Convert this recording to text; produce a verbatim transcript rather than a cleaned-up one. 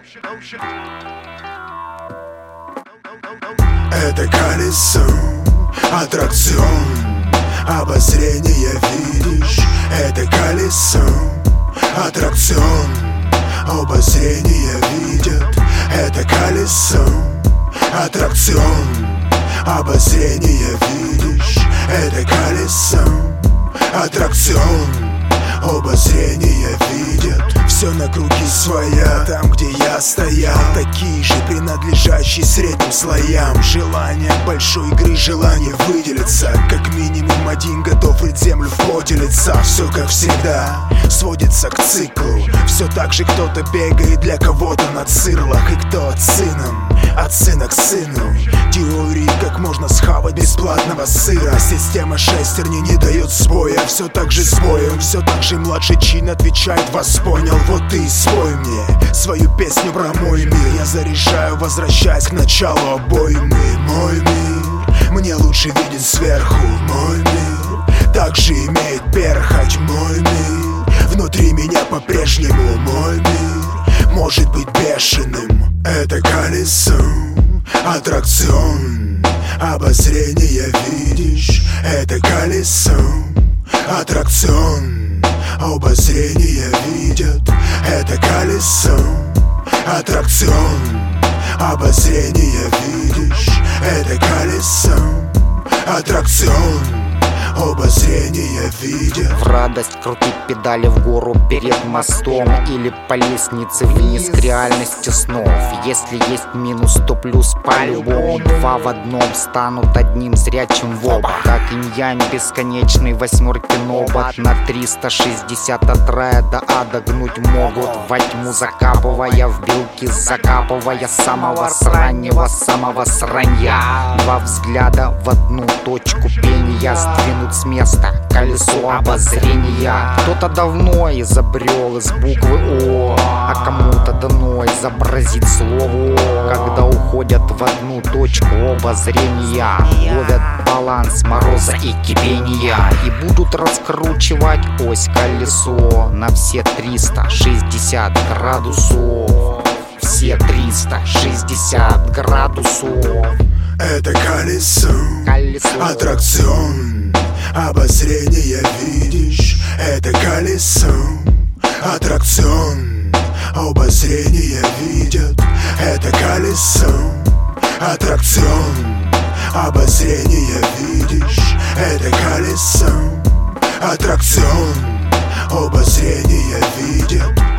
Это колесо, аттракцион, обозрение видишь. Это колесо, аттракцион, обозрение видят. Это колесо, аттракцион, обозрение видишь. Это колесо, аттракцион, обозрение видят. Все на круги своя, там, где я стоял. Такие же, принадлежащие средним слоям. Желание большой игры, желание выделиться. Как минимум один готов рыть землю в поте лица. Все как всегда, сводится к циклу. Все так же кто-то бегает для кого-то на цирлах. И кто от сыном, от сына к сыну. Теории, как можно схавать бесплатного сыра. Система шестерни не дает сбоя. Все так же с боем, все так же младший чин отвечает: вас понял. Вот ты спой мне свою песню про мой мир. Я заряжаю, возвращаясь к началу обоймы. Мой мир мне лучше виден сверху. Мой мир также имеет перхоть. Мой мир внутри меня по-прежнему. Мой мир может быть бешеным. Это колесо, аттракцион, обозрение видишь. Это колесо, аттракцион, обозрение видят. Это колесо, аттракцион, обозрение видишь. Это колесо, аттракцион, обозрение видят. В радость крутить педали в гору перед мостом или по лестнице вниз к реальности снов. Если есть минус, то плюс по-любому. Два в одном станут одним зрячим в оба. Как инь-янь бесконечный восьмерки нобот. На триста шестьдесят от рая до ада гнуть могут. Во тьму закапывая, в белки закапывая. Самого сраннего, самого сранья. Два взгляда в одну точку пения. Сдвинуть с места колесо обозрения. Кто-то давно изобрел из буквы О, а кому-то дано изобразить слово О. Когда уходят в одну точку обозрения, ловят баланс мороза и кипения. И будут раскручивать ось колесо на все триста шестьдесят градусов. Все триста шестьдесят градусов. Это колесо, колесо, аттракцион, обозрение видишь. Это колесо, аттракцион, обозрение видят. Это колесо, аттракцион, обозрение видишь. Это колесо, аттракцион, обозрение видят.